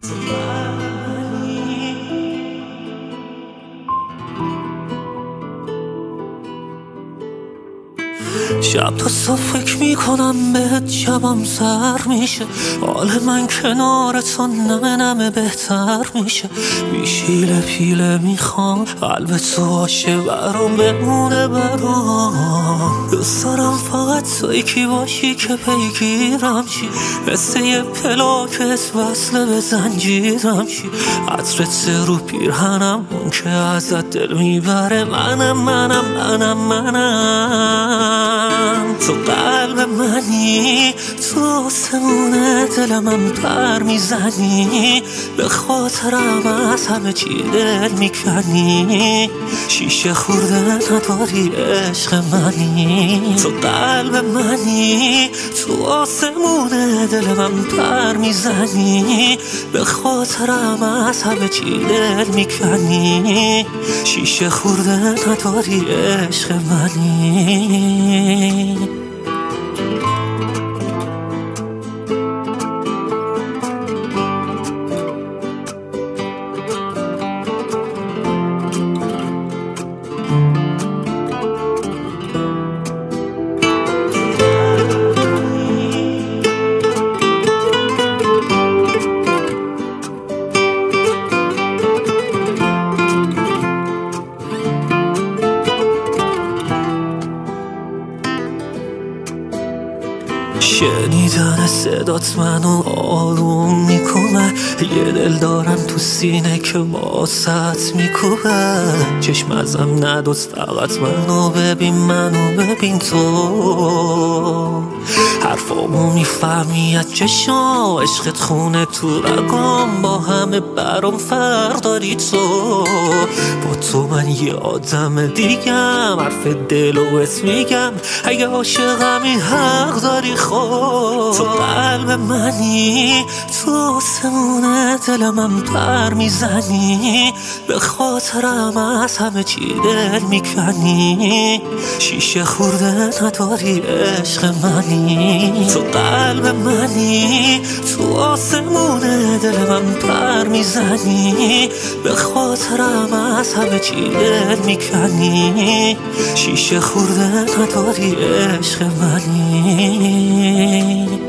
شب تا صبح فکر میکنم بهت، شبم سر میشه، حال من کنار تو نمه نمه بهتر میشه. پیله پیله میخوام قلب تو باشه، برام بمونه برام. دوست دارم فقط تو یکی باشی که پیگیرم شی، مثل یه پلاکت وصله به زنجیرم شی. عطرت رو پیرهنم اون که ازت دل میبره، منم تو قلب منی، تو آسمون دل من پر میزنی، به خاطرم از همه چی دل میکنی. شیشه خورده نداری عشق منی، تو قلب منی، تو آسمون دل من پر میزنی، به خاطرم از همه چی دل میکنی. شیشه خورده نداری عشق منی. شنیدن صدات منو آروم میکنه، یه دل دارم تو سینه که واسط میکوبه. چشم ازم ندوز، فقط منو ببین تو. حرفامو میفهمی از چشام، عشقت خونه تو رگام، با همه برام فرق داری تو. با تو من یه آدم دیگم، حرف دل و بهت میگم، اگه عاشقمی حق داری. تو قلب منی، تو آسمون دل من پر میزنی، به خاطرم از همه چی دل میکنی. شیشه خورده نداری عشق منی، تو قلب منی، تو آسمون دل من پر میزنی، به خاطرم از همه چی دل میکنی. شیشه خورده نداری عشق منی.